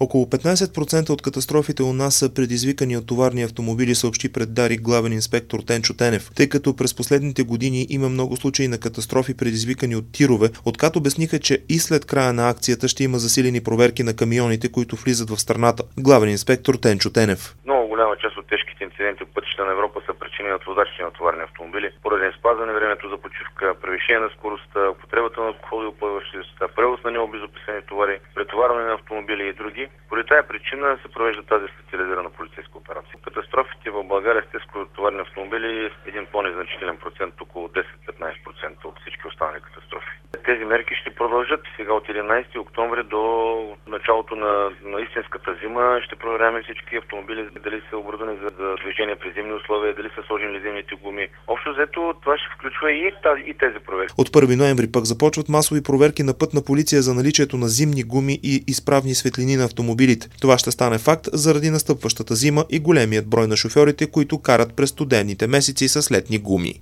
Около 15% от катастрофите у нас са предизвикани от товарни автомобили, съобщи пред Дарик главен инспектор Тенчо Тенев, тъй като през последните години има много случаи на катастрофи, предизвикани от тирове. Откат обясниха, че и след края на акцията ще има засилени проверки на камионите, които влизат в страната. Главен инспектор Тенчо Тенев. Много голяма част от тежките инциденти по пътища на Европа са причинени от водачите на товарни автомобили, поради неспазване времето за почивка, превишение на скоростта, употребата на алкохол и упойващи вещества, превоз на необезопасени товари, претоварване на автомобили и други. Поради тая причина се провежда тази специализирана полицейска операция. Катастрофите в България с тежкотоварни автомобили е един по-незначителен процент, около 10-15% от всички останали катастрофи. Тези мерки ще продължат сега от 11 октомври до началото на истинската зима. Ще проверяваме всички автомобили, дали са оборудвани за движение при зимни условия, дали са сложени зимните гуми. Общо взето това ще включва и тези проверки. От 1 ноември пък започват масови проверки на пътна полиция за наличието на зимни гуми и изправни светлини на автомобилите. Това ще стане факт заради настъпващата зима и големият брой на шофьорите, които карат през студените месеци с летни гуми.